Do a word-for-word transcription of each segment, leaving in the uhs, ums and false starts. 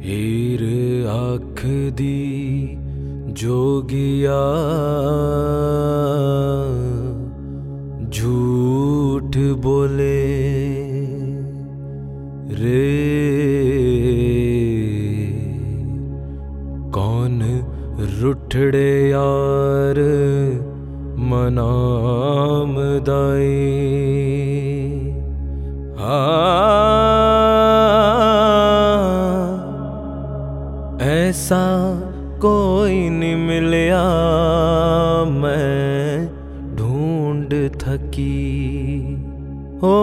हीर आँख दी जोगिया झूठ बोले रे कौन रुठड़े यार मनाम दाई ऐसा कोई नहीं मिलया मैं ढूंढ थकी हो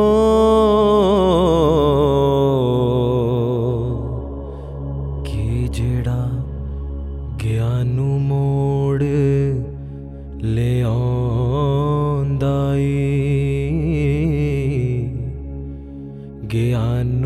कि जेड़ा ज्ञानू मोड़ ले आंदा ए ज्ञान